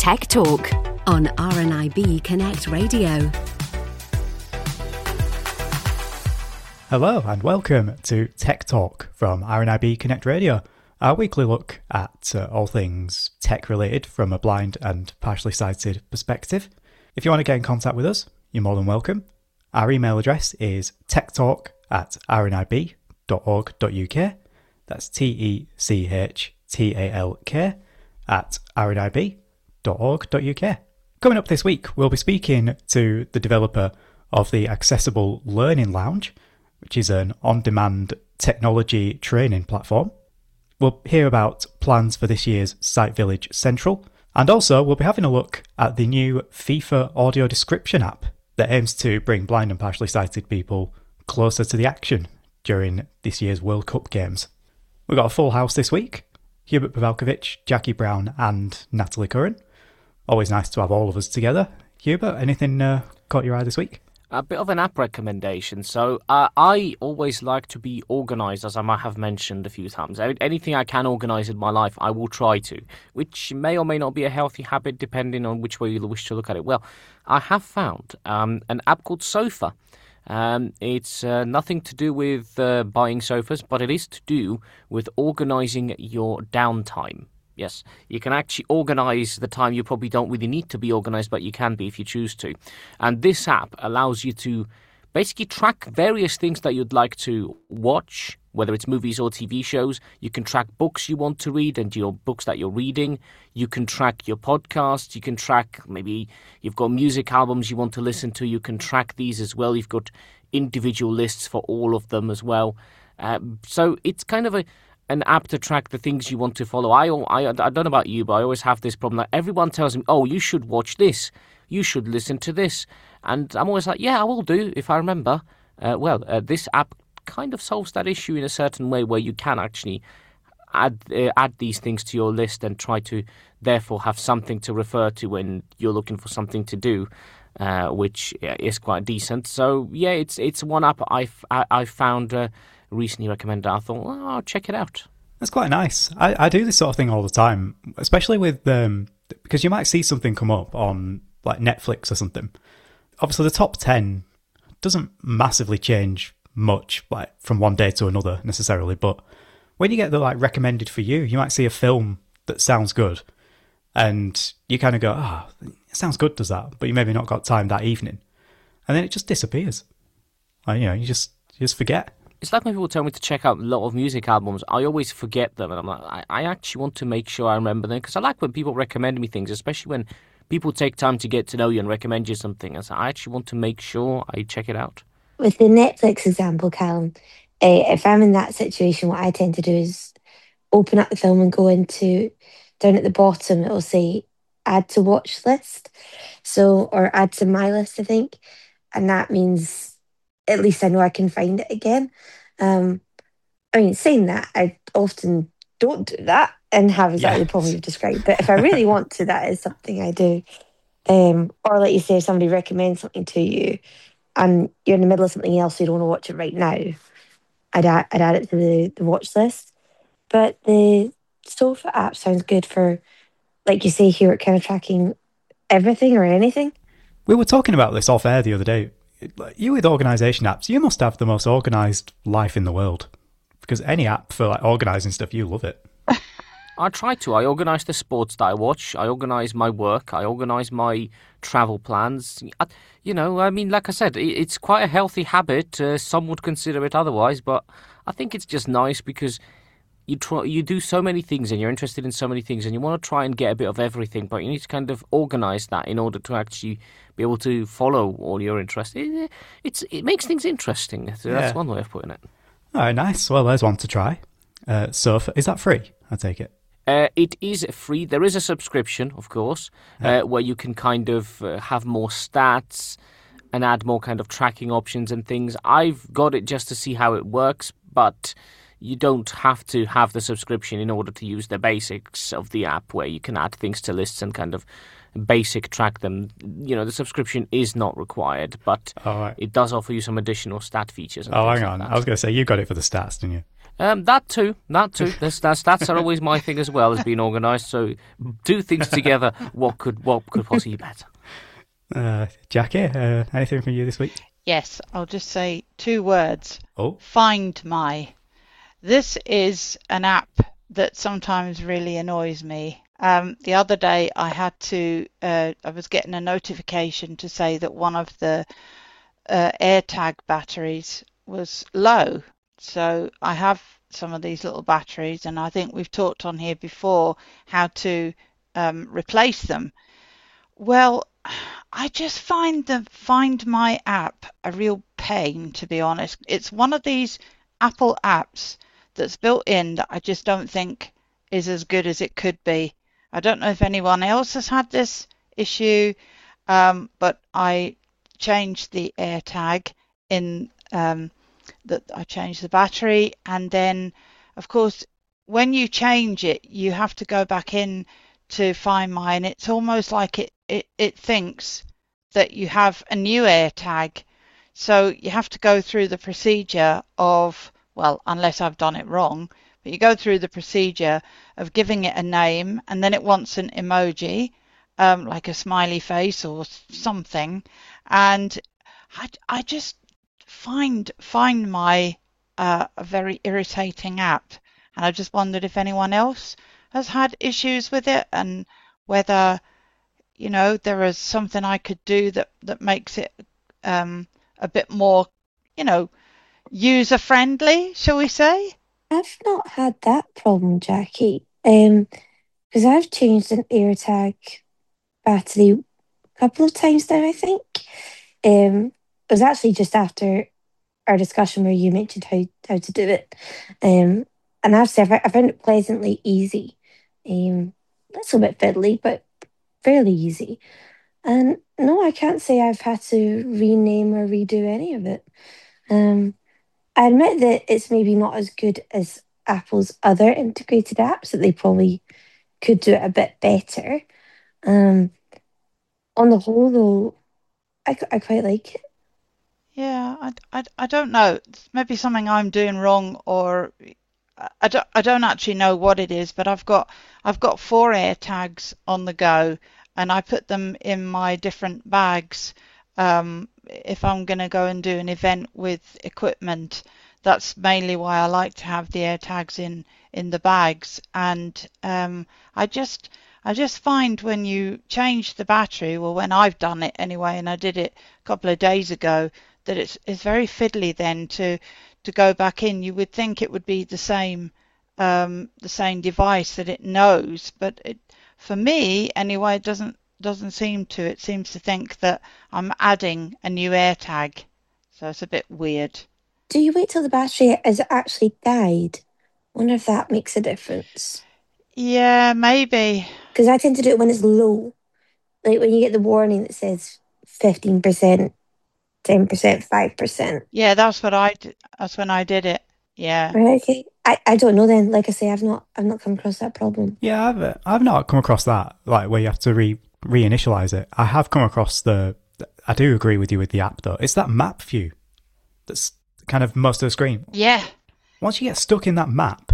Tech Talk on RNIB Connect Radio. Hello and welcome to Tech Talk from RNIB Connect Radio, our weekly look at all things tech related from a blind and partially sighted perspective. If you want to get in contact with us, you're more than welcome. Our email address is techtalk@rnib.org.uk. That's techtalk@rnib.org.uk. Coming up this week, we'll be speaking to the developer of the Accessible Learning Lounge, which is an on-demand technology training platform. We'll hear about plans for this year's Sight Village Central, and also we'll be having a look at the new FIFA audio description app that aims to bring blind and partially sighted people closer to the action during this year's World Cup games. We've got a full house this week: Hubert Pavelkovich, Jackie Brown and Natalie Curran. Always nice to have all of us together. Hubert, anything caught your eye this week? A bit of an app recommendation. So I always like to be organised, as I might have mentioned a few times. Anything I can organise in my life, I will try to, which may or may not be a healthy habit depending on which way you wish to look at it. Well, I have found an app called Sofa. It's nothing to do with buying sofas, but it is to do with organising your downtime. Yes, you can actually organise the time you probably don't really need to be organised, but you can be if you choose to. And this app allows you to basically track various things that you'd like to watch, whether it's movies or TV shows. You can track books you want to read and your books that you're reading. You can track your podcasts. You can track, maybe you've got music albums you want to listen to. You can track these as well. You've got individual lists for all of them as well. So it's kind of an app to track the things you want to follow. I don't know about you, but I always have this problem that everyone tells me, oh, you should watch this, you should listen to this. And I'm always like, yeah, I will do if I remember. This app kind of solves that issue in a certain way where you can actually add these things to your list and try to therefore have something to refer to when you're looking for something to do, which is quite decent. So yeah, it's one app I found recently recommended. I thought, well, I'll check it out. That's quite nice. I do this sort of thing all the time, especially with because you might see something come up on like Netflix or something. Obviously, the top 10 doesn't massively change much, like from one day to another necessarily. But when you get the like recommended for you, you might see a film that sounds good, and you kind of go, "Oh, it sounds good, does that?" But you maybe not got time that evening, and then it just disappears. Like, you just forget. It's like when people tell me to check out a lot of music albums, I always forget them, and I'm like, I actually want to make sure I remember them, because I like when people recommend me things, especially when people take time to get to know you and recommend you something. And so I actually want to make sure I check it out. With the Netflix example, Callum, if I'm in that situation, what I tend to do is open up the film and go into, down at the bottom, it'll say add to watch list, or add to my list, I think. And that means at least I know I can find it again. Saying that, I often don't do that and have exactly the problem you've described. But if I really want to, that is something I do. Or like you say, if somebody recommends something to you and you're in the middle of something else, so you don't want to watch it right now, I'd add it to the watch list. But the Sofa app sounds good for, like you say here, kind of tracking everything or anything. We were talking about this off air the other day. You with organisation apps, you must have the most organised life in the world, because any app for like organising stuff, you love it. I try to. I organise the sports that I watch. I organise my work. I organise my travel plans. Like I said, it's quite a healthy habit. Some would consider it otherwise, but I think it's just nice because you do so many things and you're interested in so many things and you want to try and get a bit of everything, but you need to kind of organise that in order to actually be able to follow all your interests. It makes things interesting. So that's one way of putting it. All right, nice. Well, there's one to try. Sofa, is that free? I take it. It is free. There is a subscription, of course, where you can kind of have more stats and add more kind of tracking options and things. I've got it just to see how it works, but you don't have to have the subscription in order to use the basics of the app, where you can add things to lists and kind of basic track them. The subscription is not required, but it does offer you some additional stat features. And hang like on. that. I was going to say, you got it for the stats, didn't you? That too. That's always my thing as well as being organised. So do things together. What could possibly be better? Jackie, anything from you this week? Yes, I'll just say 2 words. Oh, Find My. This is an app that sometimes really annoys me. The other day I was getting a notification to say that one of the AirTag batteries was low. So I have some of these little batteries, and I think we've talked on here before how to replace them. Well, I just find the Find My app a real pain, to be honest. It's one of these Apple apps that's built in that I just don't think is as good as it could be. I don't know if anyone else has had this issue, but I changed the AirTag in that I changed the battery, and then of course when you change it you have to go back in to Find My, and it's almost like it thinks that you have a new AirTag, so you have to go through the procedure of, well, unless I've done it wrong, but you go through the procedure of giving it a name, and then it wants an emoji, like a smiley face or something, and I just find My a very irritating app, and I just wondered if anyone else has had issues with it, and whether there is something I could do that makes it a bit more user friendly, shall we say? I've not had that problem, Jackie. Because I've changed an AirTag battery a couple of times now, I think. It was actually just after our discussion where you mentioned how to do it. And I found it pleasantly easy. A little bit fiddly, but fairly easy. And no, I can't say I've had to rename or redo any of it. I admit that it's maybe not as good as Apple's other integrated apps, that they probably could do it a bit better. On the whole, though, I quite like it. Yeah, I don't know. It's maybe something I'm doing wrong, or I don't actually know what it is, but I've got 4 AirTags on the go, and I put them in my different bags. If I'm going to go and do an event with equipment, that's mainly why I like to have the AirTags in the bags. And I just find when you change the battery, well, when I've done it anyway, and I did it a couple of days ago, that it's very fiddly then to go back in. You would think it would be the same device that it knows, but for me anyway, it doesn't seem to. It seems to think that I'm adding a new AirTag, so it's a bit weird. Do you wait till the battery is actually died? Wonder if that makes a difference. Yeah, maybe. Because I tend to do it when it's low, like when you get the warning that says 15%, 10%, 5%. Yeah, that's when I did it. Yeah. Right, okay. I don't know then. Like I say, I've not come across that problem. Yeah, I've not come across that, like where you have to reinitialize it. I have come across I do agree with you with the app though. It's that map view that's kind of most of the screen. Yeah. Once you get stuck in that map,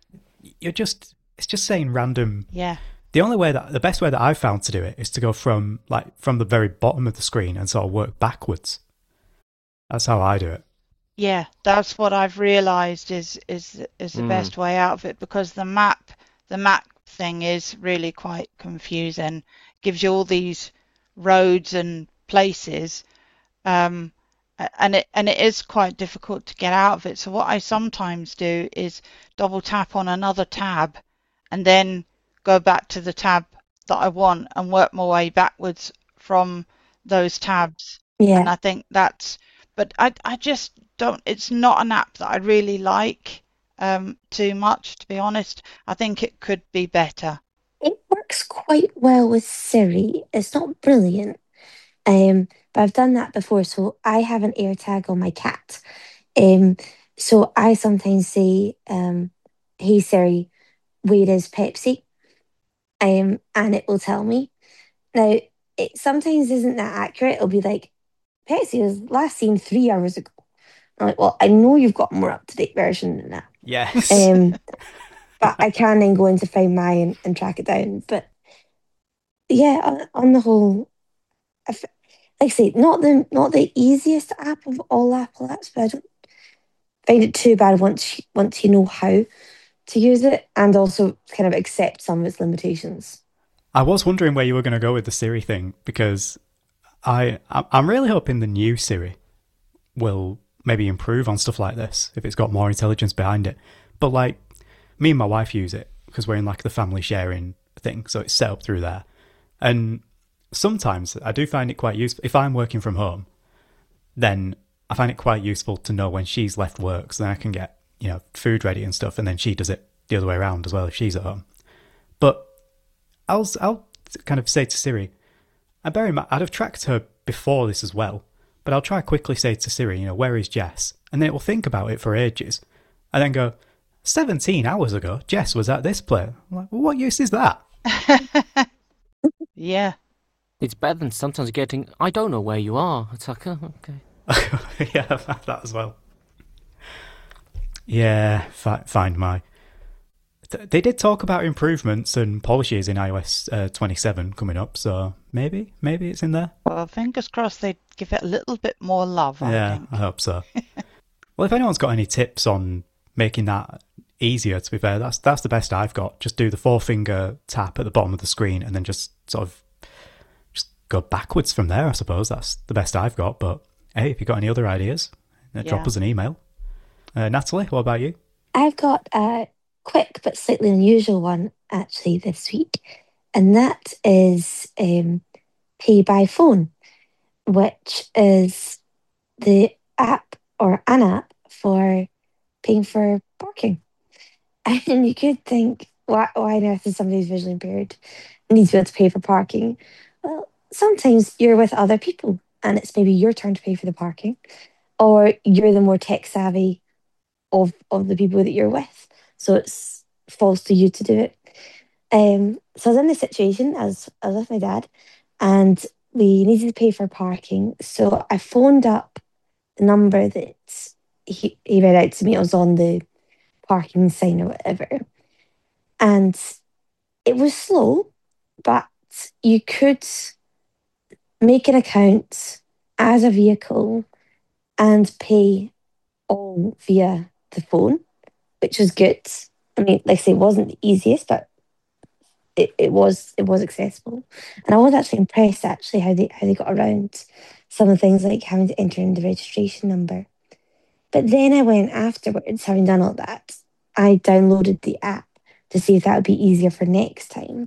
it's just saying random. Yeah. The best way that I've found to do it is to go from the very bottom of the screen and sort of work backwards. That's how I do it. Yeah, that's what I've realised is the best way out of it, because the map thing is really quite confusing. Gives you all these roads and places, and it is quite difficult to get out of it. So what I sometimes do is double tap on another tab, and then go back to the tab that I want and work my way backwards from those tabs. Yeah. And I think but I just don't, it's not an app that I really like too much, to be honest. I think it could be better. It works quite well with Siri. It's not brilliant, but I've done that before. So I have an AirTag on my cat. So I sometimes say, "Hey Siri, where is Pepsi?" And it will tell me. Now, it sometimes isn't that accurate. It'll be like, Pepsi was last seen 3 hours ago. I'm like, well, I know you've got a more up-to-date version than that. Yes. But I can then go into Find My and track it down. But yeah, on the whole, like I say, not the easiest app of all Apple apps, but I don't find it too bad once you know how to use it and also kind of accept some of its limitations. I was wondering where you were going to go with the Siri thing, because I'm really hoping the new Siri will maybe improve on stuff like this if it's got more intelligence behind it. But like, me and my wife use it because we're in like the family sharing thing, so it's set up through there. And sometimes I do find it quite useful. If I'm working from home, then I find it quite useful to know when she's left work, so then I can get, food ready and stuff, and then she does it the other way around as well if she's at home. But I'll kind of say to Siri, and bear in mind, I'd have tracked her before this as well, but I'll try quickly say to Siri, where is Jess? And then it will think about it for ages, and then go, 17 hours ago, Jess was at this place. I'm like, well, what use is that? Yeah. It's better than sometimes getting, I don't know where you are. It's like, oh, okay. Yeah, that as well. Yeah, Find My. They did talk about improvements and polishes in iOS 27 coming up, so maybe it's in there. Well, fingers crossed they give it a little bit more love, I think. I hope so. Well, if anyone's got any tips on making that easier, to be fair, that's the best I've got. Just do the 4-finger tap at the bottom of the screen and then just sort of just go backwards from there, I suppose. That's the best I've got. But hey, if you've got any other ideas, drop us an email. Natalie, what about you? I've got a quick but slightly unusual one actually this week, and that is Pay by Phone, which is the app or an app for paying for parking. And you could think, why on earth is somebody who's visually impaired need to be able to pay for parking? Well, sometimes you're with other people and it's maybe your turn to pay for the parking, or you're the more tech savvy of the people that you're with. So it falls to you to do it. So I was in this situation, I was with my dad, and we needed to pay for parking. So I phoned up the number that he read out to me. It was on the parking sign or whatever. And it was slow, but you could make an account as a vehicle and pay all via the phone, which was good. I mean, like I say, it wasn't the easiest, but it was accessible. And I was actually impressed actually how they got around some of the things like having to enter in the registration number. But then I went afterwards, having done all that, I downloaded the app to see if that would be easier for next time.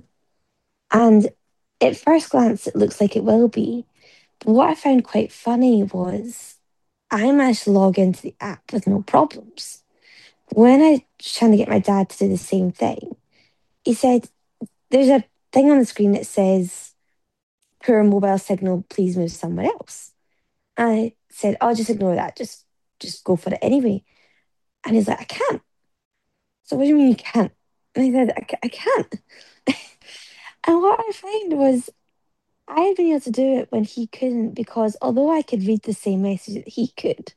And at first glance, it looks like it will be. But what I found quite funny was I managed to log into the app with no problems. When I was trying to get my dad to do the same thing, he said, there's a thing on the screen that says, poor mobile signal, please move somewhere else. I said, oh, just ignore that. Just go for it anyway. And he's like, I can't. So what do you mean you can't? And I said, I can't. And what I found was I had been able to do it when he couldn't, because although I could read the same message that he could,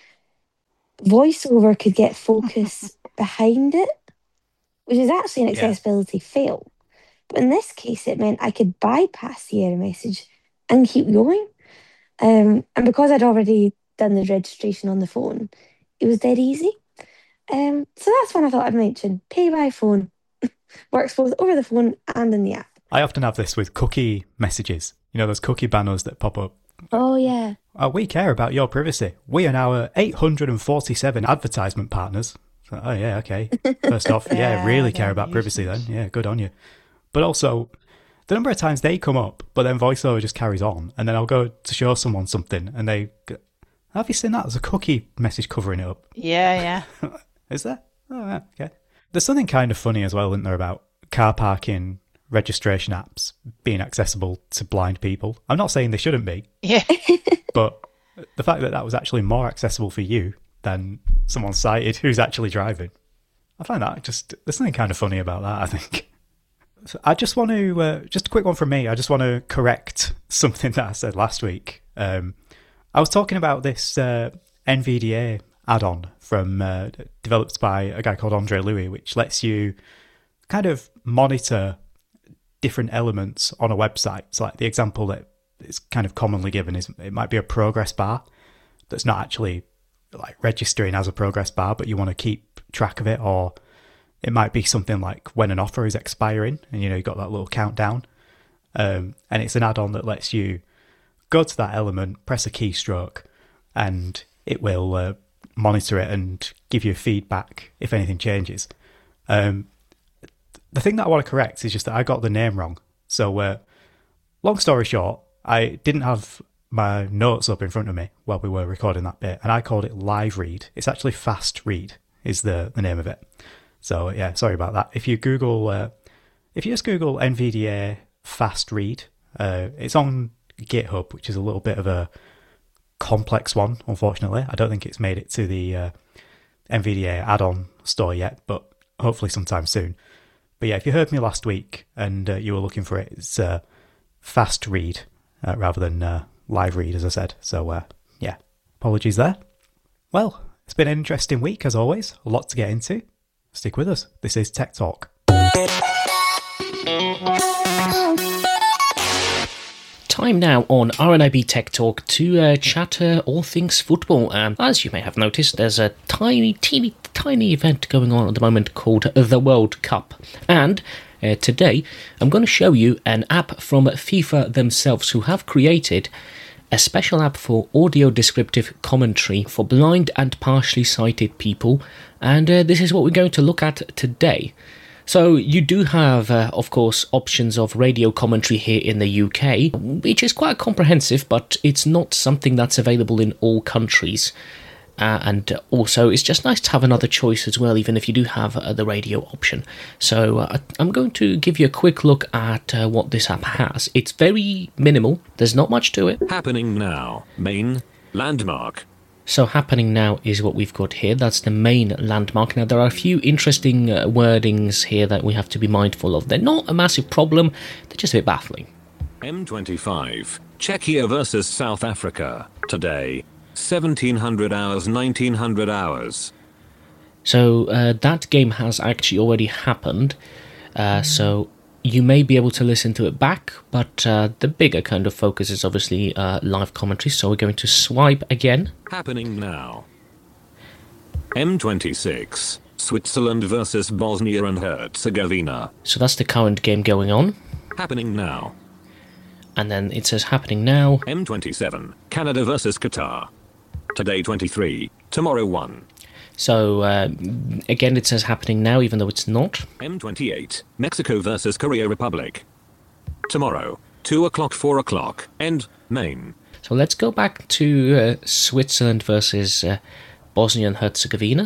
VoiceOver could get focus behind it, which is actually an accessibility fail. But in this case, it meant I could bypass the error message and keep going. And because I'd already done the registration on the phone, it was dead easy. So that's one I thought I'd mention. Pay by phone works both over the phone and in the app. I often have this with cookie messages. Those cookie banners that pop up. Oh, yeah. We care about your privacy. We are now 847 advertisement partners. So, oh, yeah, okay. First off, really care about privacy then. Yeah, good on you. But also, the number of times they come up, but then VoiceOver just carries on, and then I'll go to show someone something, and they go, have you seen that? There's a cookie message covering it up. Yeah. Is there? Oh, yeah, okay. There's something kind of funny as well, isn't there, about car parking registration apps being accessible to blind people. I'm not saying they shouldn't be. Yeah. But the fact that was actually more accessible for you than someone sighted who's actually driving, I find that there's something kind of funny about that, I think. So I just want to, just a quick one from me, I just want to correct something that I said last week. I was talking about this NVDA add-on from developed by a guy called Andre Louis, which lets you kind of monitor different elements on a website. So like the example that is kind of commonly given is it might be a progress bar that's not actually like registering as a progress bar, but you want to keep track of it. Or it might be something like when an offer is expiring and you've got that little countdown. And it's an add-on that lets you go to that element, press a keystroke, and it will monitor it and give you feedback if anything changes. The thing that I want to correct is just that I got the name wrong. So long story short, I didn't have my notes up in front of me while we were recording that bit, and I called it Live Read. It's actually Fast Read is the name of it. So yeah, sorry about that. If you just Google NVDA Fast Read, it's on GitHub, which is a little bit of a complex one, unfortunately. I don't think it's made it to the NVDA add-on store yet, but hopefully sometime soon. But yeah, if you heard me last week and you were looking for it, it's Fast Read rather than Live Read, as I said. So yeah, apologies there. Well, it's been an interesting week, as always. A lot to get into. Stick with us. This is Tech Talk. Time now on RNIB Tech Talk to chat all things football. As you may have noticed, there's a tiny event going on at the moment called the World Cup. And today, I'm going to show you an app from FIFA themselves, who have created a special app for audio descriptive commentary for blind and partially sighted people. And this is what we're going to look at today. So you do have, of course, options of radio commentary here in the UK, which is quite comprehensive, but it's not something that's available in all countries. And also, it's just nice to have another choice as well, even if you do have the radio option. So I'm going to give you a quick look at what this app has. It's very minimal. There's not much to it. Happening now. Main landmark. So happening now is what we've got here. That's the main landmark. Now, there are a few interesting wordings here that we have to be mindful of. They're not a massive problem. They're just a bit baffling. M25. Czechia versus South Africa. Today. 1700 hours, 1900 hours. So that game has actually already happened. So you may be able to listen to it back, but the bigger kind of focus is obviously live commentary. So we're going to swipe again. Happening now. M26. Switzerland versus Bosnia and Herzegovina. So that's the current game going on. Happening now. And then it says happening now. M27. Canada versus Qatar. Today 23, tomorrow 1. So, again, it says happening now, even though it's not. M28, Mexico versus Korea Republic. Tomorrow, 2 o'clock, 4 o'clock, and main. So let's go back to Switzerland versus Bosnia and Herzegovina.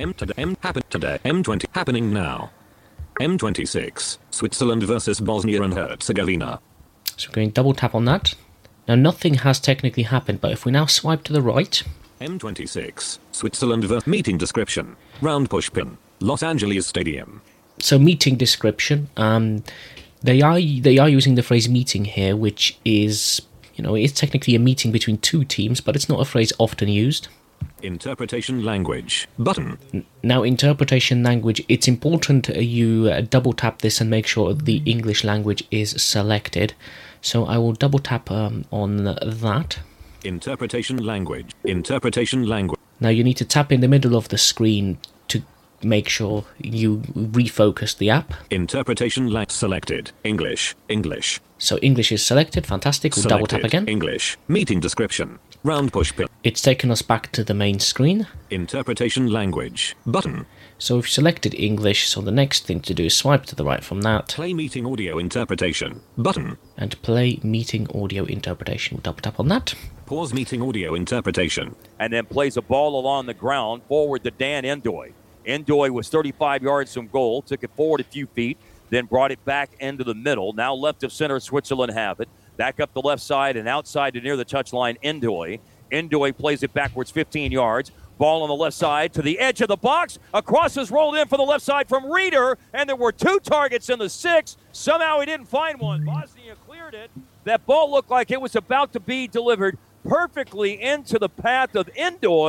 M20, happening now. M26, Switzerland versus Bosnia and Herzegovina. So we're going to double tap on that. Now, nothing has technically happened, but if we now swipe to the right... M26, Switzerland versus meeting description, round push pin, Los Angeles Stadium. So, meeting description, they are using the phrase meeting here, which is, it's technically a meeting between two teams, but it's not a phrase often used. Interpretation language, button. Now, interpretation language, it's important you double tap this and make sure the English language is selected. So I will double tap on that. Interpretation language. Interpretation language. Now you need to tap in the middle of the screen to make sure you refocus the app. Interpretation selected. English. English. So English is selected. Fantastic. We'll double tap again. English. Meeting description. Round push pin. It's taken us back to the main screen. Interpretation language. Button. So we've selected English, so the next thing to do is swipe to the right from that. Play meeting audio interpretation. Button. And play meeting audio interpretation. We'll double tap on that. Pause meeting audio interpretation. And then plays a ball along the ground forward to Dan Endoy. Endoy was 35 yards from goal, took it forward a few feet, then brought it back into the middle. Now left of center, Switzerland have it. Back up the left side and outside to near the touchline, Endoy. Endoy plays it backwards 15 yards. Ball on the left side to the edge of the box. A cross is rolled in for the left side from Reeder, and there were two targets in the 6. Somehow he didn't find one. Bosnia cleared it. That ball looked like it was about to be delivered perfectly into the path of Endoy.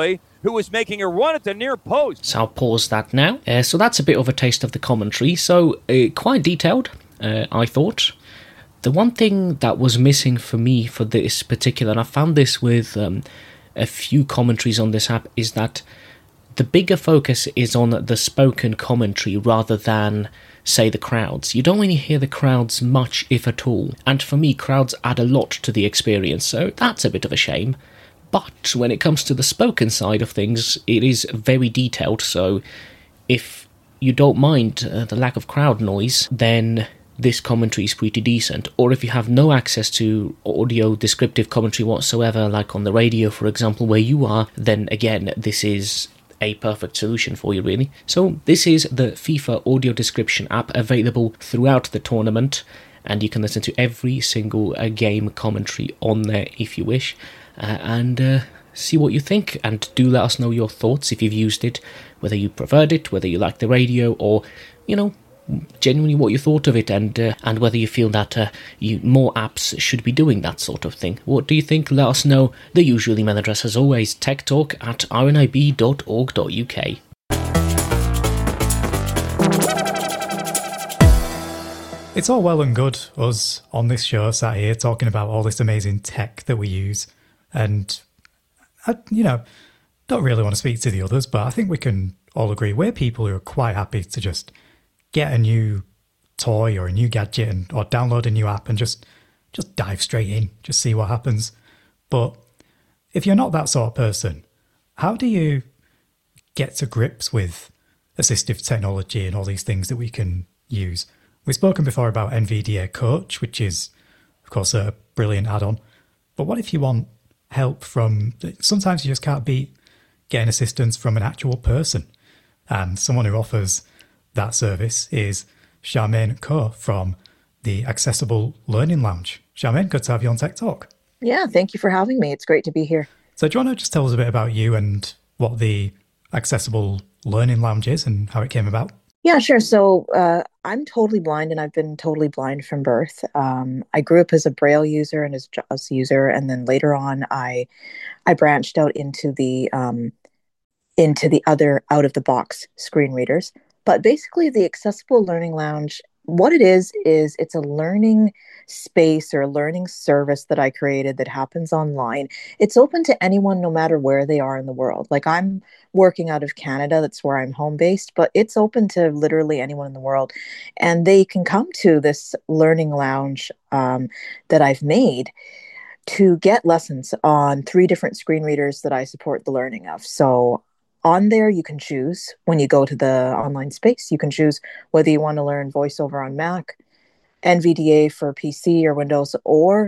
who was making a run at the near post. So I'll pause that now. So that's a bit of a taste of the commentary. So quite detailed, I thought. The one thing that was missing for me for this particular, and I found this with a few commentaries on this app, is that the bigger focus is on the spoken commentary rather than, say, the crowds. You don't really hear the crowds much, if at all. And for me, crowds add a lot to the experience, so that's a bit of a shame. But when it comes to the spoken side of things, it is very detailed, so if you don't mind the lack of crowd noise, then this commentary is pretty decent. Or if you have no access to audio descriptive commentary whatsoever, like on the radio, for example, where you are, then again, this is a perfect solution for you, really. So this is the FIFA audio description app, available throughout the tournament, and you can listen to every single game commentary on there if you wish, and see what you think, and do let us know your thoughts if you've used it, whether you preferred it, whether you like the radio, or, you know, genuinely what you thought of it, and whether you feel that more apps should be doing that sort of thing. What do you think? Let us know. The usual email address, as always, techtalk@rnib.org.uk. It's all well and good, us on this show sat here talking about all this amazing tech that we use, and I, don't really want to speak to the others, but I think we can all agree we're people who are quite happy to just get a new toy or a new gadget or download a new app and just dive straight in, just see what happens. But if you're not that sort of person, how do you get to grips with assistive technology and all these things that we can use? We've spoken before about NVDA Coach, which is, of course, a brilliant add-on. But what if you want help from... Sometimes you just can't beat getting assistance from an actual person. And someone who offers that service is Charmaine Co from the Accessible Learning Lounge. Charmaine, good to have you on Tech Talk. Yeah, thank you for having me. It's great to be here. So do you want to just tell us a bit about you and what the Accessible Learning Lounge is and how it came about? Yeah, sure. So I'm totally blind, and I've been totally blind from birth. I grew up as a Braille user and as a JAWS user, and then later on I branched out into the other out-of-the-box screen readers. But basically, the Accessible Learning Lounge, what it is it's a learning space or a learning service that I created that happens online. It's open to anyone, no matter where they are in the world. Like, I'm working out of Canada, that's where I'm home based, but it's open to literally anyone in the world. And they can come to this learning lounge that I've made to get lessons on 3 different screen readers that I support the learning of. So on there, you can choose, when you go to the online space, you can choose whether you want to learn VoiceOver on Mac, NVDA for PC or Windows, or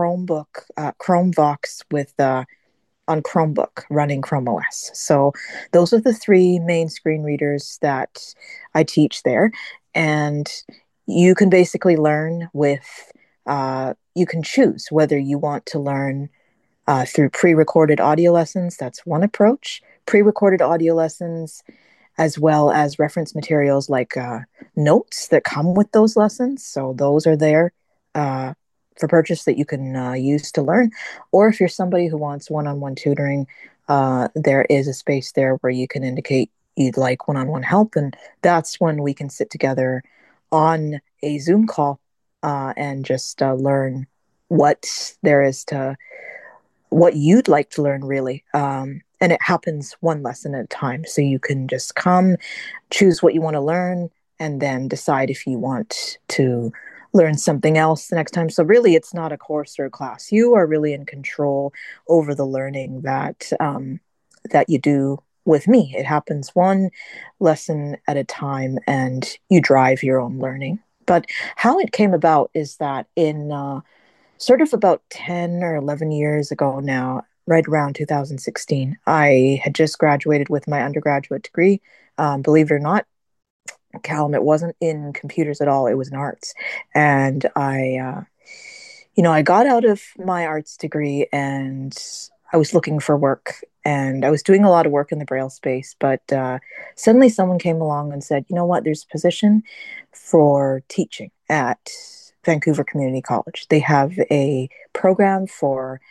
Chromevox on Chromebook running Chrome OS. So those are the 3 main screen readers that I teach there. And you can basically learn with, you can choose whether you want to learn through pre-recorded audio lessons. That's one approach. Pre-recorded audio lessons, as well as reference materials like notes that come with those lessons. So those are there for purchase that you can use to learn. Or if you're somebody who wants one-on-one tutoring, there is a space there where you can indicate you'd like one-on-one help. And that's when we can sit together on a Zoom call and just learn what there is to, what you'd like to learn, really. And it happens one lesson at a time. So you can just come, choose what you want to learn, and then decide if you want to learn something else the next time. So really, it's not a course or a class. You are really in control over the learning that you do with me. It happens one lesson at a time, and you drive your own learning. But how it came about is that in sort of about 10 or 11 years ago now, right around 2016, I had just graduated with my undergraduate degree. Believe it or not, Callum, it wasn't in computers at all. It was in arts. And I got out of my arts degree and I was looking for work. And I was doing a lot of work in the Braille space. But suddenly someone came along and said, you know what, there's a position for teaching at Vancouver Community College. They have a program for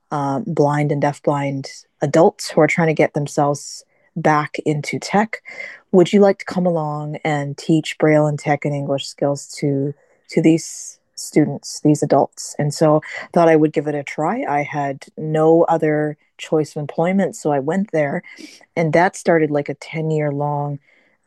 blind and deafblind adults who are trying to get themselves back into tech. Would you like to come along and teach Braille and tech and English skills to these students, these adults? And so I thought I would give it a try. I had no other choice of employment, so I went there, and that started like a 10-year long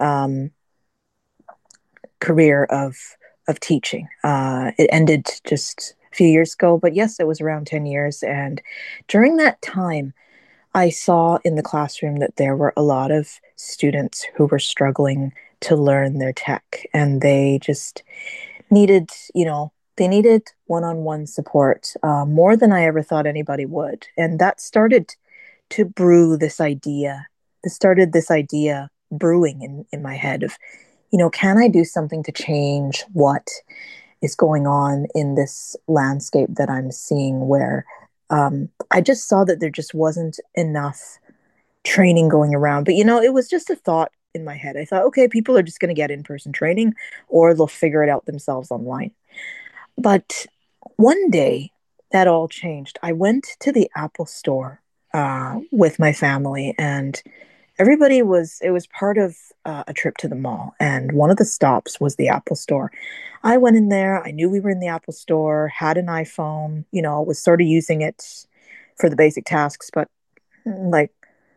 career of teaching. It ended just a few years ago, but yes, it was around 10 years. And during that time, I saw in the classroom that there were a lot of students who were struggling to learn their tech, and they just needed, they needed one-on-one support, more than I ever thought anybody would. And that started to brew this idea. This started this idea brewing in my head of, can I do something to change what is going on in this landscape that I'm seeing, where I just saw that there just wasn't enough training going around. But, it was just a thought in my head. I thought, okay, people are just going to get in-person training, or they'll figure it out themselves online. But one day that all changed. I went to the Apple store with my family, and it was part of a trip to the mall. And one of the stops was the Apple store. I went in there. I knew we were in the Apple store, had an iPhone, was sort of using it for the basic tasks. But like,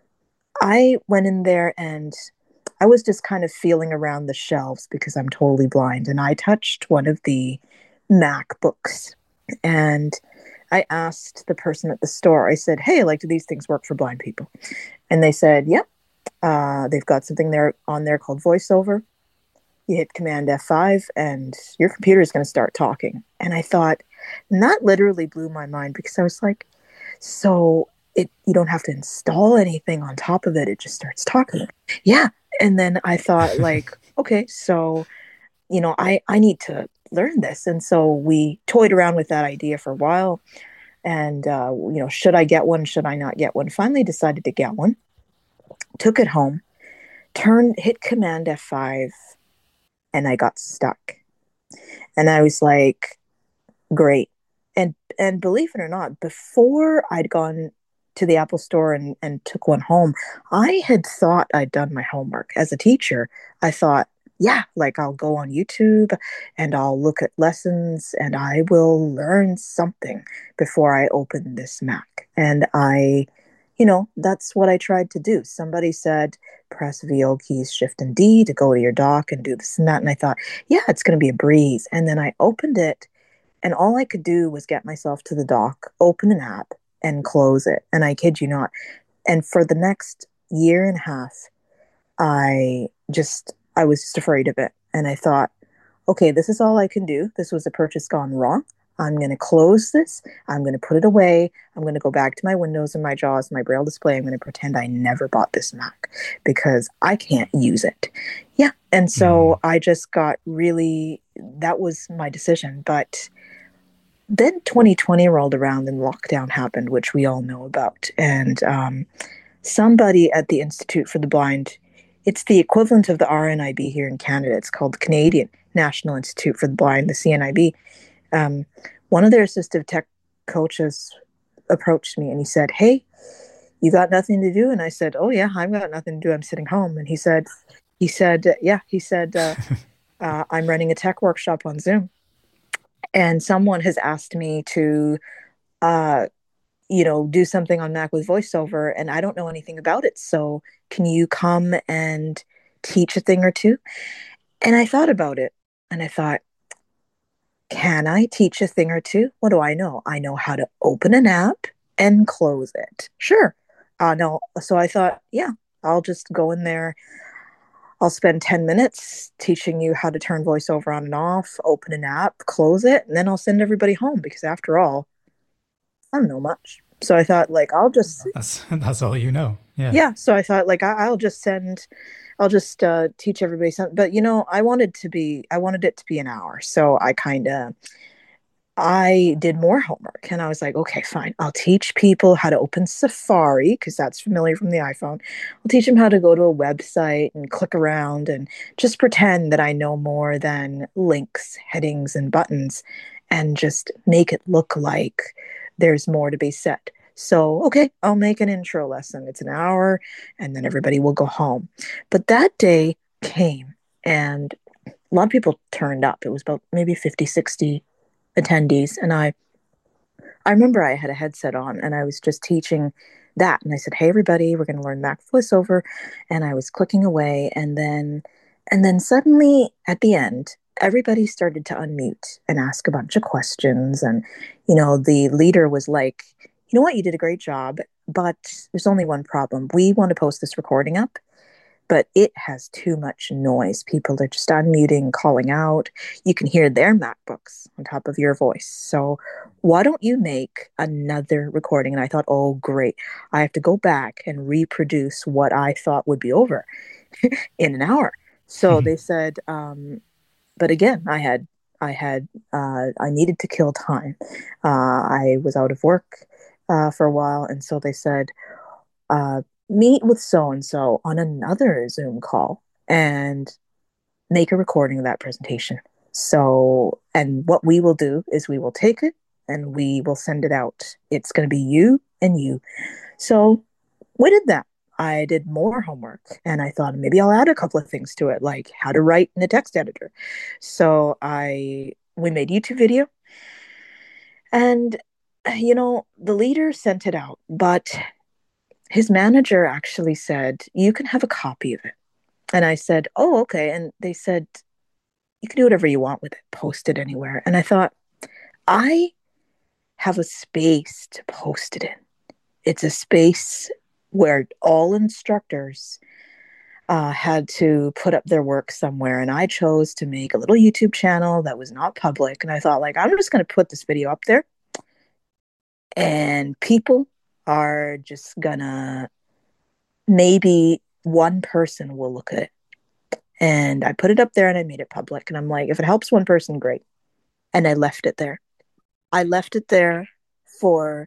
I went in there and I was just kind of feeling around the shelves because I'm totally blind. And I touched one of the MacBooks, and I asked the person at the store, I said, hey, do these things work for blind people? And they said, yep. They've got something there on there called VoiceOver. You hit Command F5 and your computer is going to start talking. And I thought, and that literally blew my mind, because I was like, so you don't have to install anything on top of it. It just starts talking. Yeah. And then I thought, okay, so, I need to learn this. And so we toyed around with that idea for a while. And, should I get one? Should I not get one? Finally decided to get one. Took it home, hit Command F5, and I got stuck. And I was like, great. And believe it or not, before I'd gone to the Apple store and took one home, I had thought I'd done my homework. As a teacher, I thought, yeah, I'll go on YouTube and I'll look at lessons and I will learn something before I open this Mac. And that's what I tried to do. Somebody said, press VO keys, Shift and D to go to your dock and do this and that. And I thought, yeah, it's going to be a breeze. And then I opened it, and all I could do was get myself to the dock, open an app, and close it. And I kid you not. And for the next year and a half, I was just afraid of it. And I thought, okay, this is all I can do. This was a purchase gone wrong. I'm going to close this. I'm going to put it away. I'm going to go back to my Windows and my JAWS, my Braille display. I'm going to pretend I never bought this Mac because I can't use it. Yeah. And so I just got that was my decision. But then 2020 rolled around and lockdown happened, which we all know about. And somebody at the Institute for the Blind, it's the equivalent of the RNIB here in Canada. It's called the Canadian National Institute for the Blind, the CNIB. One of their assistive tech coaches approached me and he said, hey, you got nothing to do? And I said, oh yeah, I've got nothing to do. I'm sitting home. And he said, I'm running a tech workshop on Zoom. And someone has asked me to, do something on Mac with VoiceOver, and I don't know anything about it. So can you come and teach a thing or two? And I thought about it, and I thought, can I teach a thing or two? What do I know? I know how to open an app and close it. Sure. No. So I thought, yeah, I'll just go in there. I'll spend 10 minutes teaching you how to turn VoiceOver on and off, open an app, close it, and then I'll send everybody home, because after all, I don't know much. So I thought, I'll just... That's all you know. Yeah. Yeah. So I thought, I'll just teach everybody something. But, I wanted it to be an hour. So I did more homework, and I was like, okay, fine. I'll teach people how to open Safari, because that's familiar from the iPhone. I'll teach them how to go to a website and click around and just pretend that I know more than links, headings, and buttons, and just make it look like there's more to be said. So, okay, I'll make an intro lesson. It's an hour, and then everybody will go home. But that day came, and a lot of people turned up. It was about maybe 50, 60 attendees. And I remember I had a headset on, and I was just teaching that. And I said, hey, everybody, we're going to learn Mac voiceover. And I was clicking away. And then suddenly at the end, everybody started to unmute and ask a bunch of questions. And, the leader was like, you know what, you did a great job, but there's only one problem. We want to post this recording up, but it has too much noise. People are just unmuting, calling out. You can hear their MacBooks on top of your voice. So why don't you make another recording? And I thought, oh, great. I have to go back and reproduce what I thought would be over in an hour. So they said, but again, I needed to kill time. I was out of work for a while. And so they said, meet with so-and-so on another Zoom call and make a recording of that presentation. So, and what we will do is we will take it and we will send it out. It's going to be you and you. So we did that. I did more homework and I thought maybe I'll add a couple of things to it, like how to write in a text editor. So we made YouTube video, and the leader sent it out, but his manager actually said, you can have a copy of it. And I said, oh, okay. And they said, you can do whatever you want with it, post it anywhere. And I thought, I have a space to post it in. It's a space where all instructors had to put up their work somewhere. And I chose to make a little YouTube channel that was not public. And I thought, I'm just going to put this video up there. And people are just gonna, maybe one person will look at it. And I put it up there and I made it public. And I'm like, if it helps one person, great. And I left it there. I left it there for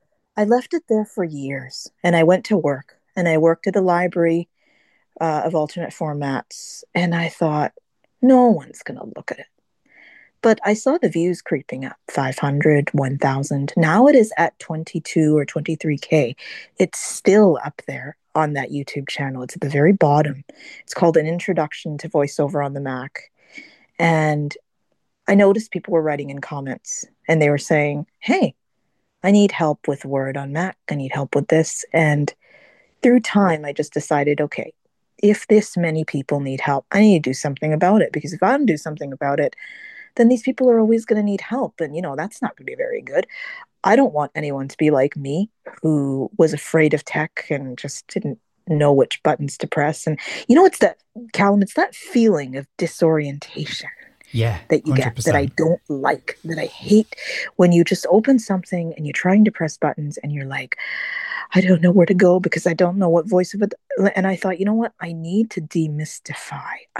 years. And I went to work and I worked at a library of alternate formats. And I thought, no one's gonna look at it. But I saw the views creeping up, 500, 1,000. Now it is at 22 or 23K. It's still up there on that YouTube channel. It's at the very bottom. It's called An Introduction to VoiceOver on the Mac. And I noticed people were writing in comments and they were saying, hey, I need help with Word on Mac. I need help with this. And through time, I just decided, okay, if this many people need help, I need to do something about it. Because if I don't do something about it, then these people are always going to need help. And, that's not going to be very good. I don't want anyone to be like me, who was afraid of tech and just didn't know which buttons to press. And, it's that, Callum, it's that feeling of disorientation. Yeah, that you 100%. get, that I don't like, that I hate, when you just open something and you're trying to press buttons and you're like, I don't know where to go because I don't know what voice of it. And I thought, you know what? I need to demystify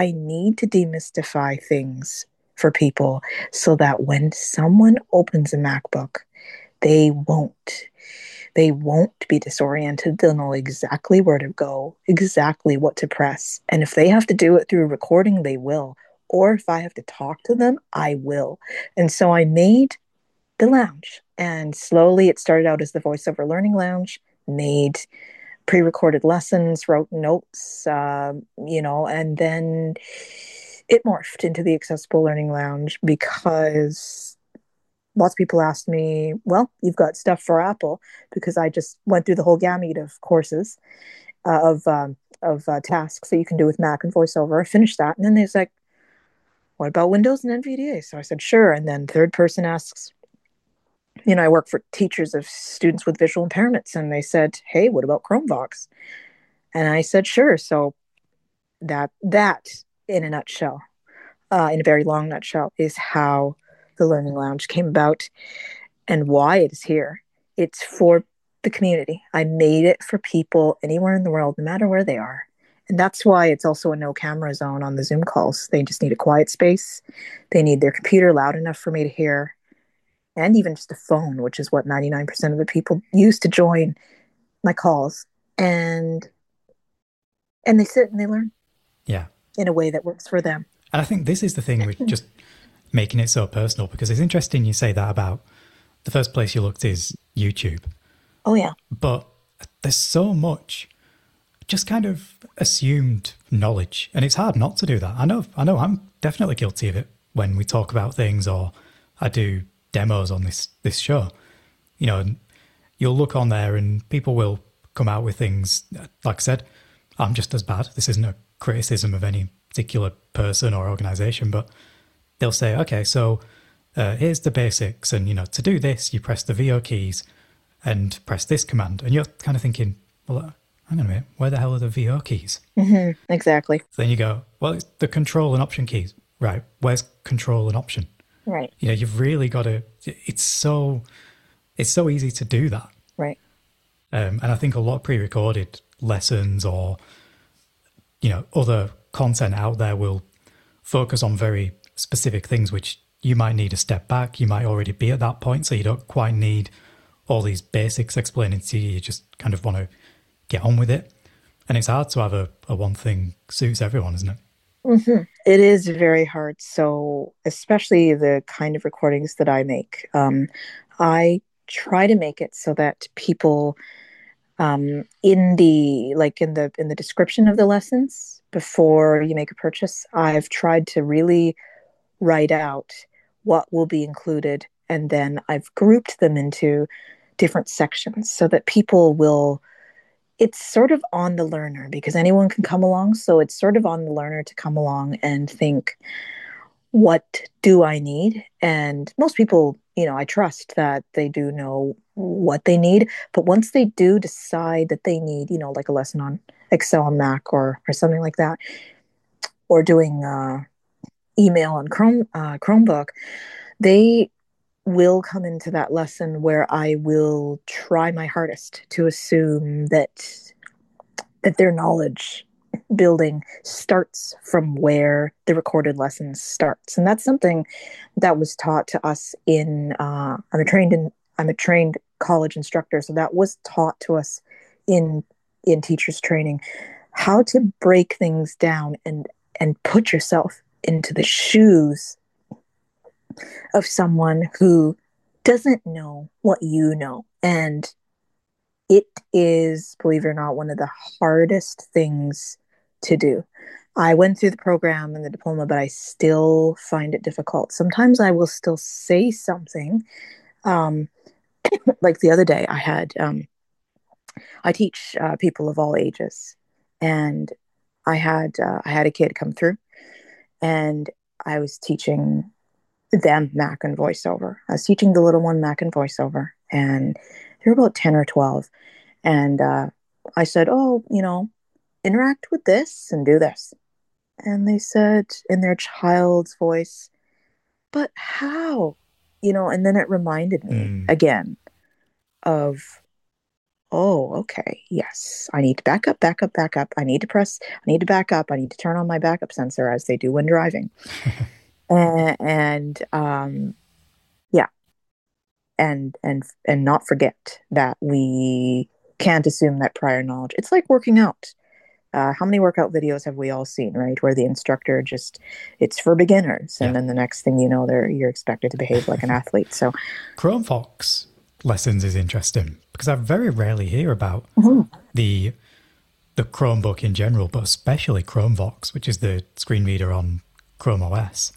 things for people so that when someone opens a MacBook, they won't be disoriented. They'll know exactly where to go, exactly what to press. And if they have to do it through recording, they will. Or if I have to talk to them, I will. And so I made the lounge. And slowly it started out as the VoiceOver Learning Lounge, made pre-recorded lessons, wrote notes, and then it morphed into the Accessible Learning Lounge because lots of people asked me, well, you've got stuff for Apple, because I just went through the whole gamut of courses of tasks that you can do with Mac and VoiceOver. I finished that. And then there's like, what about Windows and NVDA? So I said, sure. And then third person asks, I work for teachers of students with visual impairments. And they said, hey, what about Chromevox? And I said, sure. So that in a nutshell, in a very long nutshell, is how the Learning Lounge came about and why it is here. It's for the community. I made it for people anywhere in the world, no matter where they are. And that's why it's also a no camera zone on the Zoom calls. They just need a quiet space. They need their computer loud enough for me to hear, and even just a phone, which is what 99% of the people use to join my calls. And they sit and they learn. Yeah. In a way that works for them. And I think this is the thing with just making it so personal, because it's interesting you say that about the first place you looked is YouTube. Oh, yeah. But there's so much just kind of assumed knowledge, and it's hard not to do that. I know I'm definitely guilty of it when we talk about things or I do demos on this show. You know, and you'll look on there and people will come out with things, like I said, I'm just as bad. This isn't a criticism of any particular person or organization, but they'll say, okay, so here's the basics, and, you know, to do this, you press the VO keys and press this command. And you're kind of thinking, well, hang on a minute, where the hell are the VO keys? Mm-hmm. Exactly. So then you go, well, it's the control and option keys. Right, where's control and option? Right. You know, you've really got to, it's so easy to do that. Right. And I think a lot of pre-recorded lessons or, you know, other content out there will focus on very specific things, which you might need a step back. You might already be at that point, so you don't quite need all these basics explaining to you. You just kind of want to get on with it. And it's hard to have a one thing suits everyone, isn't it? Mm-hmm. It is very hard. So especially the kind of recordings that I make, I try to make it so that people in the description of the lessons before you make a purchase, I've tried to really write out what will be included, and then I've grouped them into different sections so that people will, it's sort of on the learner, because anyone can come along, so it's sort of on the learner to come along and think, what do I need? And most people, you know, I trust that they do know what they need. But once they do decide that they need, you know, like a lesson on Excel on Mac or something like that, or doing email on Chromebook, they will come into that lesson where I will try my hardest to assume that their knowledge building starts from where the recorded lesson starts. And that's something that was taught to us in I'm a trained college instructor, so that was taught to us in teachers training, how to break things down and put yourself into the shoes of someone who doesn't know what you know. And it is, believe it or not, one of the hardest things to do. I went through the program and the diploma, but I still find it difficult. Sometimes I will still say something. Like the other day, I teach people of all ages, and I had a kid come through, and I was teaching them Mac and VoiceOver. I was teaching the little one Mac and VoiceOver, and they were about 10 or 12. And I said, oh, you know, interact with this and do this. And they said in their child's voice, but how? You know, and then it reminded me again of, oh, okay, yes, I need to back up. I need to back up. I need to turn on my backup sensor, as they do when driving. and not forget that we can't assume that prior knowledge. It's like working out. How many workout videos have we all seen, right? Where the instructor it's for beginners. And then the next thing you know, you're expected to behave like an athlete. So ChromeVox lessons is interesting because I very rarely hear about the Chromebook in general, but especially ChromeVox, which is the screen reader on Chrome OS.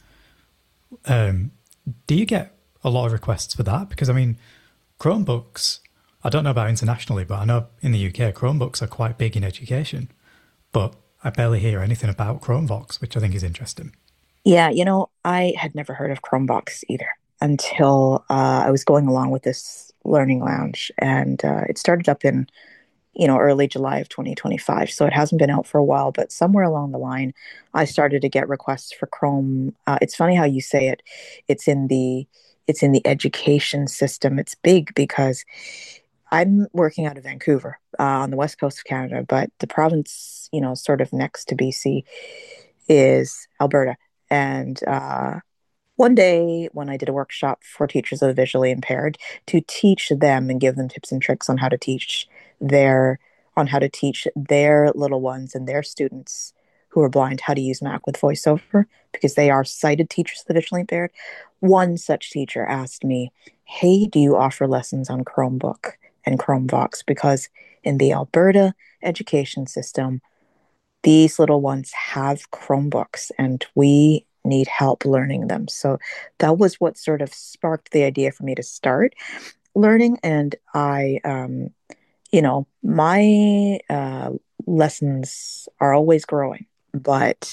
Do you get a lot of requests for that? Because, I mean, Chromebooks, I don't know about internationally, but I know in the UK, Chromebooks are quite big in education. But I barely hear anything about ChromeVox, which I think is interesting. Yeah, you know, I had never heard of ChromeVox either until I was going along with this learning lounge. And it started up in, early July of 2025. So it hasn't been out for a while, but somewhere along the line, I started to get requests for Chrome. It's funny how you say it. It's in the education system. It's big because I'm working out of Vancouver on the west coast of Canada, but the province, sort of next to BC is Alberta. And one day when I did a workshop for teachers of the visually impaired to teach them and give them tips and tricks on how to teach their little ones and their students who are blind how to use Mac with VoiceOver, because they are sighted teachers of the visually impaired. One such teacher asked me, hey, do you offer lessons on Chromebook? and Chromevox, because in the Alberta education system, these little ones have Chromebooks and we need help learning them. So that was what sort of sparked the idea for me to start learning. And my lessons are always growing, but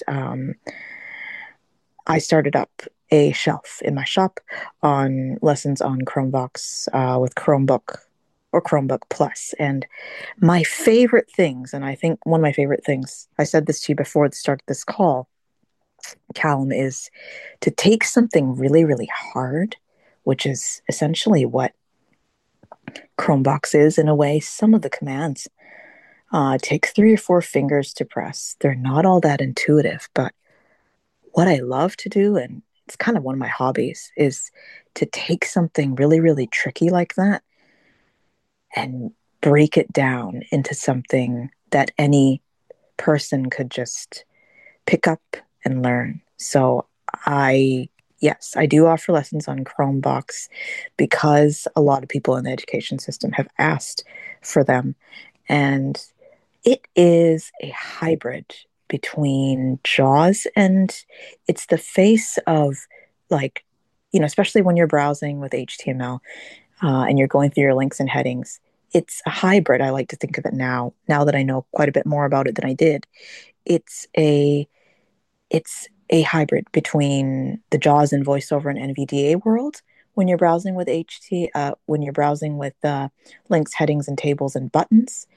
I started up a shelf in my shop on lessons on Chromevox with Chromebook or Chromebook Plus. And my favorite things, and I think one of my favorite things, I said this to you before the start of this call, Callum, is to take something really, really hard, which is essentially what Chromebox is in a way. Some of the commands take 3 or 4 fingers to press. They're not all that intuitive, but what I love to do, and it's kind of one of my hobbies, is to take something really, really tricky like that and break it down into something that any person could just pick up and learn. So yes, I do offer lessons on Chromebox because a lot of people in the education system have asked for them. And it is a hybrid between JAWS, and it's the face of, like, especially when you're browsing with HTML and you're going through your links and headings. It's a hybrid. I like to think of it now that I know quite a bit more about it than I did. It's a hybrid between the JAWS and VoiceOver and NVDA world when you're browsing with when you're browsing with links, headings, and tables and buttons.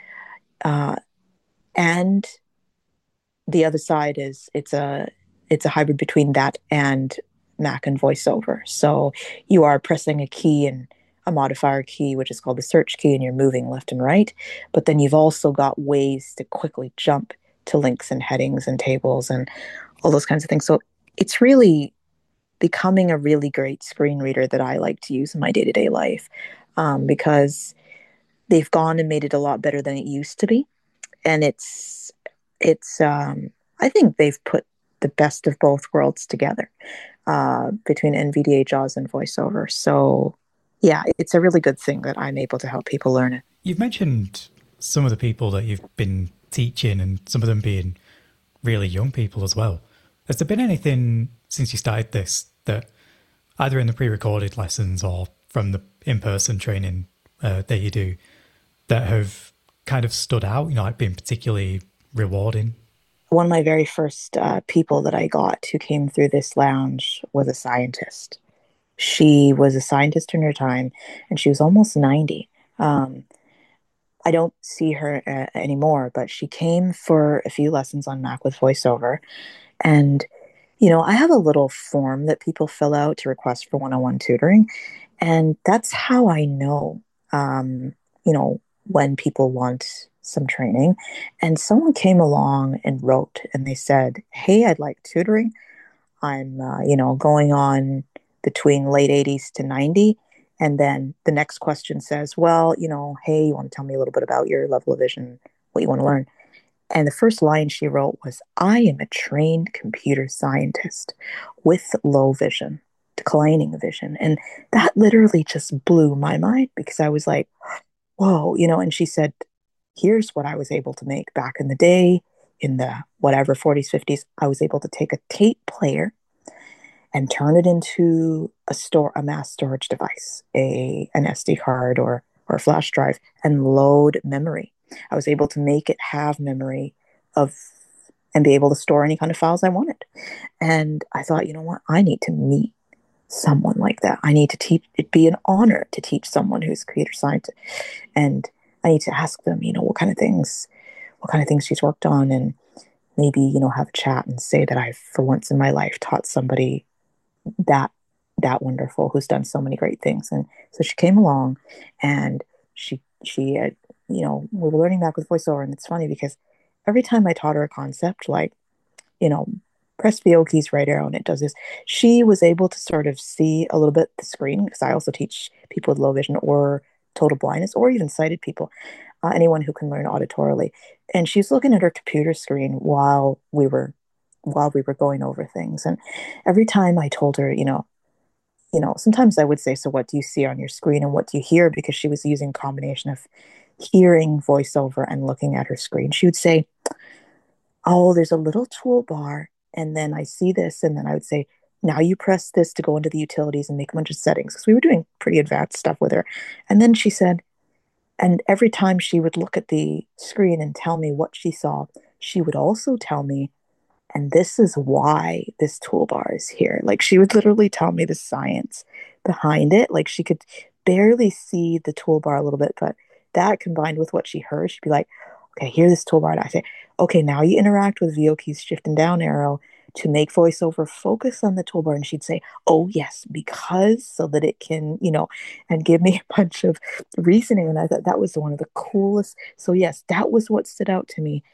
And the other side is it's a hybrid between that and Mac and VoiceOver. So you are pressing a key and a modifier key, which is called the search key, and you're moving left and right. But then you've also got ways to quickly jump to links and headings and tables and all those kinds of things. So it's really becoming a really great screen reader that I like to use in my day-to-day life, because they've gone and made it a lot better than it used to be. And it's I think they've put the best of both worlds together between NVDA, JAWS, and VoiceOver. So yeah, it's a really good thing that I'm able to help people learn it. You've mentioned some of the people that you've been teaching and some of them being really young people as well. Has there been anything since you started this that either in the pre-recorded lessons or from the in-person training that you do that have kind of stood out, like being particularly rewarding? One of my very first people that I got who came through this lounge was a scientist. She was a scientist in her time, and she was almost 90. I don't see her anymore, but she came for a few lessons on Mac with VoiceOver. And, I have a little form that people fill out to request for one-on-one tutoring. And that's how I know, when people want some training. And someone came along and wrote, and they said, "Hey, I'd like tutoring. I'm, going on between late 80s to 90. And then the next question says, well, hey, you want to tell me a little bit about your level of vision, what you want to learn?" And the first line she wrote was, "I am a trained computer scientist with low vision, declining vision." And that literally just blew my mind, because I was like, whoa, and she said, "Here's what I was able to make back in the day, in the whatever 40s, 50s. I was able to take a tape player and turn it into a mass storage device, an SD card or a flash drive, and load memory. I was able to make it have memory and be able to store any kind of files I wanted." And I thought, you know what? I need to meet someone like that. I need to teach. It'd be an honor to teach someone who's a computer scientist. And I need to ask them, what kind of things she's worked on, and maybe, have a chat and say that I've, for once in my life, taught somebody that wonderful who's done so many great things. And so she came along, and she we were learning Mac with VoiceOver. And it's funny because every time I taught her a concept, like, press VO keys right arrow and it does this, she was able to sort of see a little bit the screen, because I also teach people with low vision or total blindness, or even sighted people, anyone who can learn auditorily. And she's looking at her computer screen while we were going over things. And every time I told her, sometimes I would say, so what do you see on your screen and what do you hear? Because she was using a combination of hearing voiceover and looking at her screen. She would say, oh, there's a little toolbar, and then I see this, and then I would say, now you press this to go into the utilities and make a bunch of settings, because we were doing pretty advanced stuff with her. And then she said, and every time she would look at the screen and tell me what she saw, she would also tell me, and this is why this toolbar is here. Like, she would literally tell me the science behind it. Like, she could barely see the toolbar a little bit, but that combined with what she heard, she'd be like, okay, here's this toolbar. And I say, okay, now you interact with VO keys shift and down arrow to make voiceover focus on the toolbar. And she'd say, oh, yes, because, so that it can, and give me a bunch of reasoning. And I thought that was one of the coolest. So, yes, that was what stood out to me,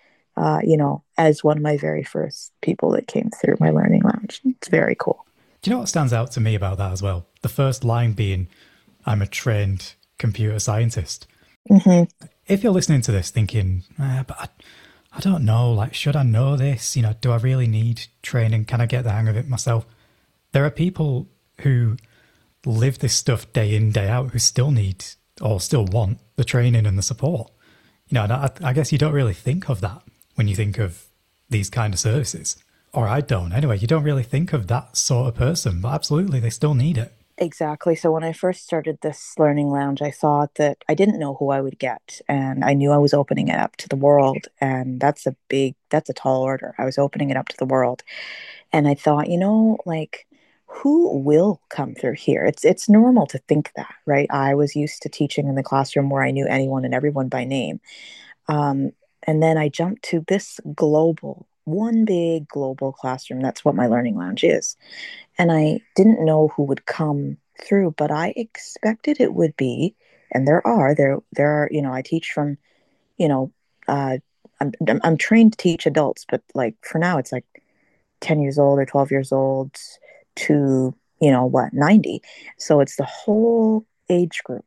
as one of my very first people that came through my learning lounge. It's very cool. Do you know what stands out to me about that as well? The first line being, I'm a trained computer scientist. Mm-hmm. If you're listening to this thinking, but I don't know, like, should I know this? Do I really need training? Can I get the hang of it myself? There are people who live this stuff day in, day out, who still need or still want the training and the support. And I guess you don't really think of that when you think of these kind of services. Or I don't. Anyway, you don't really think of that sort of person, but absolutely, they still need it. Exactly. So when I first started this learning lounge, I thought that I didn't know who I would get, and I knew I was opening it up to the world. And that's a tall order. I was opening it up to the world. And I thought, who will come through here? It's normal to think that, right? I was used to teaching in the classroom where I knew anyone and everyone by name. And then I jumped to this one big global classroom. That's what my learning lounge is. And I didn't know who would come through, but I expected it would be, and there are, I teach from, I'm trained to teach adults, but like for now it's like 10 years old or 12 years old to, 90. So it's the whole age group.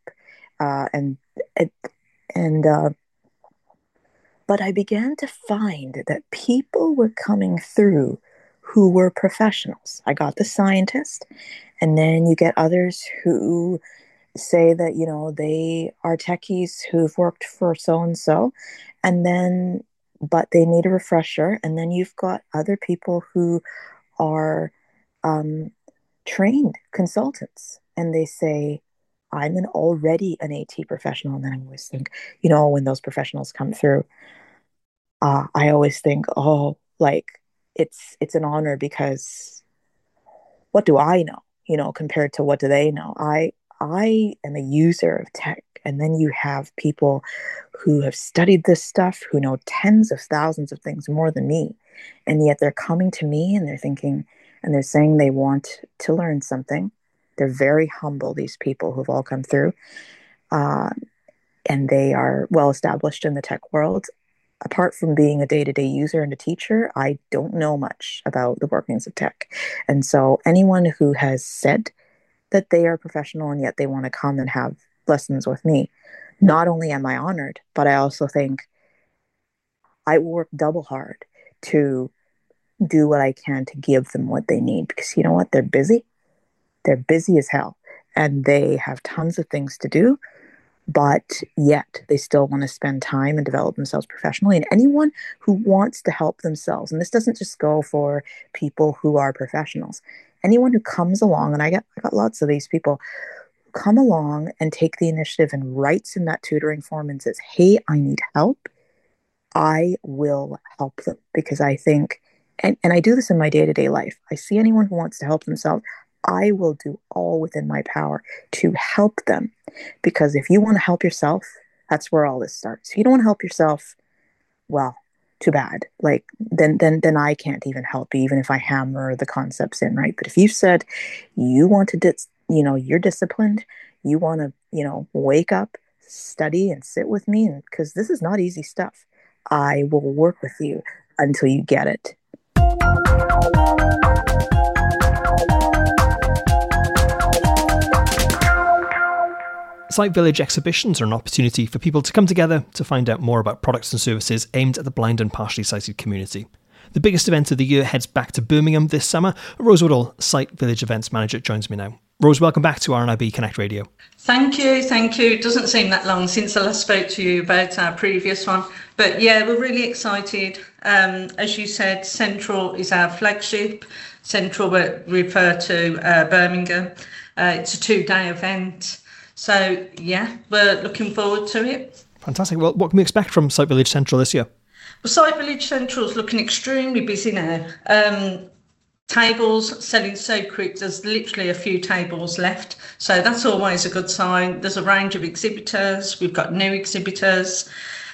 But I began to find that people were coming through who were professionals. I got the scientist, and then you get others who say that, they are techies who've worked for so-and-so, but they need a refresher. And then you've got other people who are trained consultants, and they say, I'm already an AT professional. And then I always think, when those professionals come through, I always think, it's an honor, because what do I know, compared to what do they know? I am a user of tech. And then you have people who have studied this stuff, who know tens of thousands of things more than me. And yet they're coming to me and they're thinking, and they're saying they want to learn something. They're very humble, these people who've all come through. And they are well established in the tech world. Apart from being a day-to-day user and a teacher, I don't know much about the workings of tech. And so anyone who has said that they are professional and yet they want to come and have lessons with me, not only am I honored, but I also think I work double hard to do what I can to give them what they need. Because you know what? They're busy. They're busy as hell. And they have tons of things to do. But yet they still want to spend time and develop themselves professionally. And anyone who wants to help themselves, and this doesn't just go for people who are professionals, anyone who comes along, and I got lots of these people who come along and take the initiative and writes in that tutoring form and says, hey, I need help, I will help them. Because I think, and I do this in my day-to-day life, I see anyone who wants to help themselves, I will do all within my power to help them. Because if you want to help yourself, that's where all this starts. If you don't want to help yourself, well, too bad. Like, then I can't even help you, even if I hammer the concepts in, right? But if you said you want to, you're disciplined, you want to, wake up, study, and sit with me, and because this is not easy stuff, I will work with you until you get it. Site Village exhibitions are an opportunity for people to come together to find out more about products and services aimed at the blind and partially sighted community. The biggest event of the year heads back to Birmingham this summer. Rose Woodall, Site Village events manager, joins me now. Rose, welcome back to RNIB Connect Radio. Thank you. It doesn't seem that long since I last spoke to you about our previous one. But yeah, we're really excited. As you said, Central is our flagship. Central we refer to Birmingham. It's a 2-day event. So yeah, we're looking forward to it. Fantastic. Well, what can we expect from Site Village Central this year? Well, Site Village Central is looking extremely busy now. Tables selling so quick, there's literally a few tables left. So that's always a good sign. There's a range of exhibitors. We've got new exhibitors.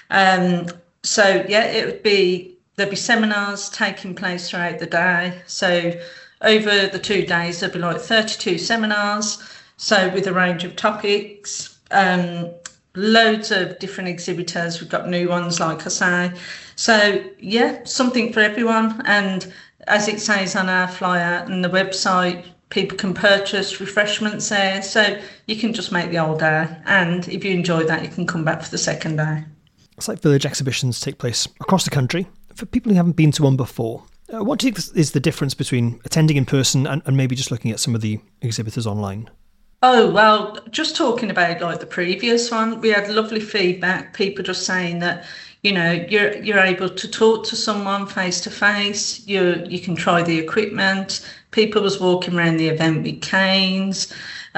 So yeah, there'll be seminars taking place throughout the day. So over the 2 days, there'll be like 32 seminars. So with a range of topics, loads of different exhibitors. We've got new ones, like I say. So yeah, something for everyone. And as it says on our flyer and the website, people can purchase refreshments there. So you can just make the whole day. And if you enjoy that, you can come back for the second day. Site Village exhibitions take place across the country. For people who haven't been to one before, what do you think is the difference between attending in person and maybe just looking at some of the exhibitors online? Oh, well, just talking about like the previous one, we had lovely feedback. People just saying that, you know, you're able to talk to someone face to face. You can try the equipment. People was walking around the event with canes,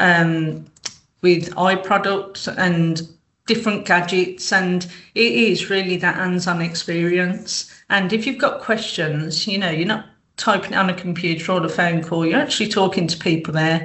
with eye products and different gadgets, and it is really that hands-on experience. And if you've got questions, you know, you're not typing it on a computer or a phone call, you're actually talking to people there.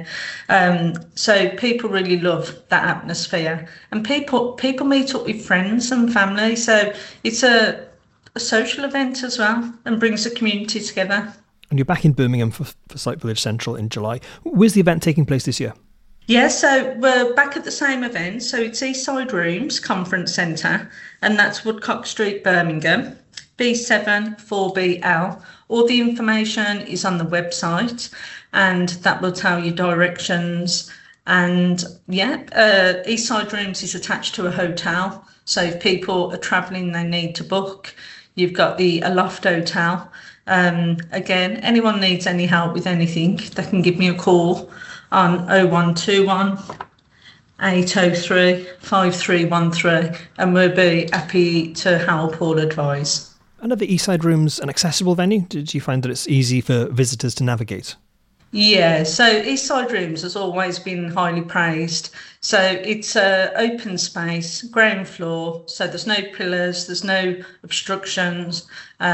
So people really love that atmosphere, and people meet up with friends and family. So it's a social event as well, and brings the community together. And you're back in Birmingham for Site Village Central in July. Where's the event taking place this year? Yeah, so we're back at the same event. So it's Eastside Rooms Conference Centre, and that's Woodcock Street, Birmingham, B7 4BL. All the information is on the website, and that will tell you directions. And yeah, Eastside Rooms is attached to a hotel. So if people are travelling, they need to book. You've got the Aloft Hotel. Again, anyone needs any help with anything, they can give me a call on 0121 803 5313, and we'll be happy to help or advise. And are the Eastside Rooms an accessible venue? Did you find that it's easy for visitors to navigate? Yeah, so Eastside Rooms has always been highly praised. So it's an open space, ground floor, so there's no pillars, there's no obstructions.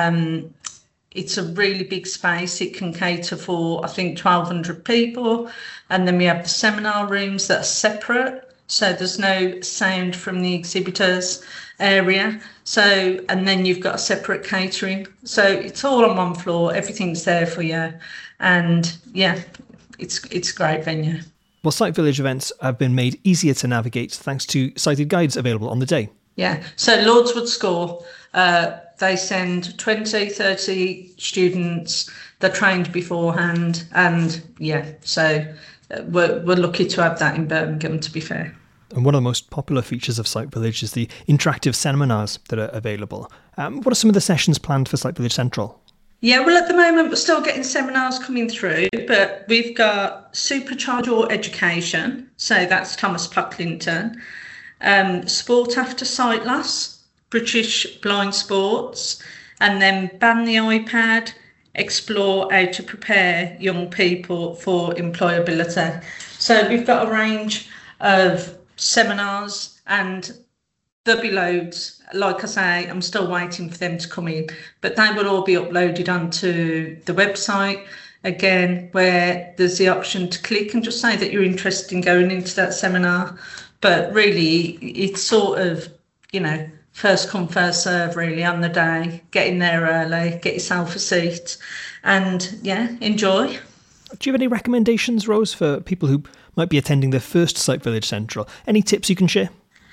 It's a really big space. It can cater for, I think, 1,200 people. And then we have the seminar rooms that are separate. So there's no sound from the exhibitors area. So, and then you've got a separate catering. So it's all on one floor. Everything's there for you. And yeah, it's a great venue. Well, Site Village events have been made easier to navigate thanks to sighted guides available on the day. Yeah, so Lordswood School, they send 20, 30 students. They're trained beforehand. And yeah, so we're lucky to have that in Birmingham, to be fair. And one of the most popular features of Site Village is the interactive seminars that are available. What are some of the sessions planned for Site Village Central? Yeah, well, at the moment, we're still getting seminars coming through, but we've got Supercharge Your Education. So that's Thomas Pocklington. Sport After Sight Loss, British Blind Sports, and then Ban the iPad, explore how to prepare young people for employability. So we've got a range of seminars, and there'll be loads. Like I say, I'm still waiting for them to come in, but they will all be uploaded onto the website again, where there's the option to click and just say that you're interested in going into that seminar. But really, it's sort of, you know, first come, first serve, really, on the day. Get in there early, get yourself a seat, and yeah, enjoy. Do you have any recommendations, Rose, for people who might be attending their first Site Village Central? Any tips you can share?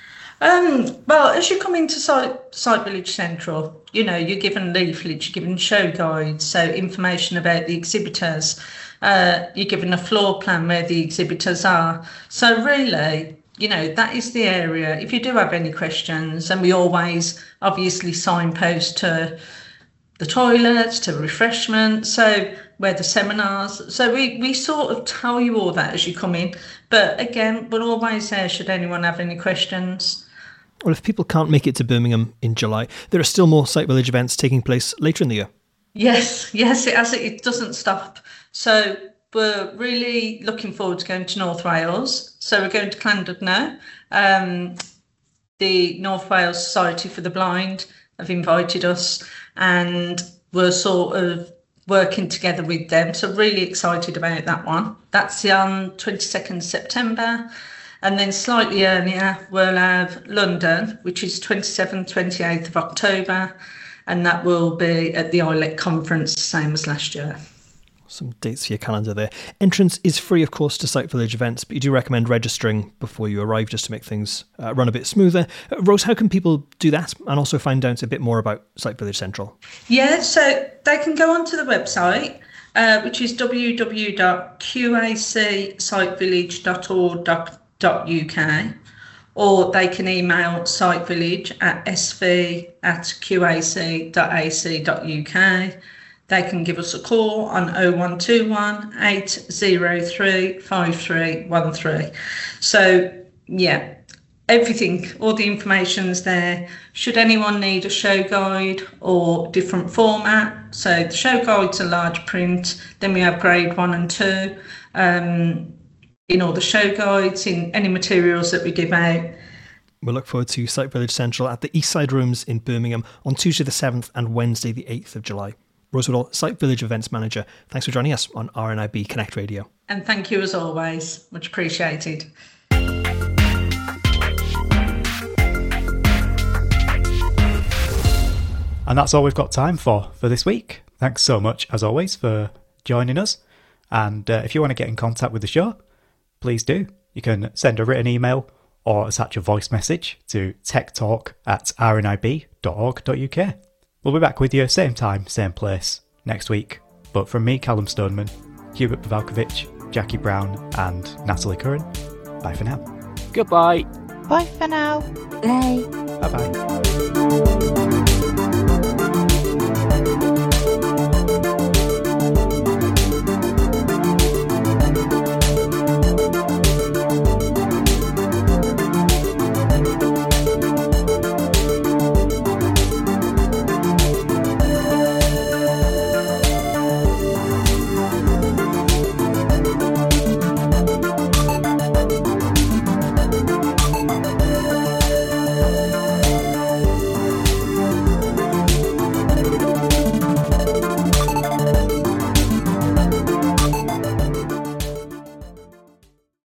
Well, as you come into Site Village Central, you know, you're given leaflets, you're given show guides, so information about the exhibitors. You're given a floor plan where the exhibitors are. So really, you know, that is the area. If you do have any questions, and we always obviously signpost to the toilets to refreshments, so where the seminars. So we sort of tell you all that as you come in. But again, we're always there should anyone have any questions. Well, if people can't make it to Birmingham in July, there are still more Site Village events taking place later in the year. Yes, it doesn't stop. So we're really looking forward to going to North Wales. So we're going to Llandudno. The North Wales Society for the Blind have invited us, and we're sort of working together with them. So really excited about that one. That's on 22nd September. And then slightly earlier, we'll have London, which is 27th, 28th of October. And that will be at the ILEC conference, same as last year. Some dates for your calendar there. Entrance is free, of course, to Site Village events, but you do recommend registering before you arrive just to make things run a bit smoother. Rose, how can people do that and also find out a bit more about Site Village Central? Yeah, so they can go onto the website, which is www.qacsitevillage.org.uk, or they can email sitevillage@sv@qac.ac.uk. They can give us a call on 0121 803 5313. So, yeah, everything, all the information's there. Should anyone need a show guide or different format, so the show guide's a large print, then we have grade 1 and 2, in all the show guides, in any materials that we give out. We'll look forward to Site Village Central at the Eastside Rooms in Birmingham on Tuesday the 7th and Wednesday the 8th of July. Rose Woodall, Site Village Events Manager, thanks for joining us on RNIB Connect Radio. And thank you as always, much appreciated. And that's all we've got time for this week. Thanks so much, as always, for joining us. And if you want to get in contact with the show, please do. You can send a written email or attach a voice message to techtalk@rnib.org.uk. We'll be back with you same time, same place next week. But from me, Callum Stoneman, Hubert Pavelkovic, Jackie Brown and Natalie Curran, bye for now. Goodbye. Bye for now. Bye. Bye-bye.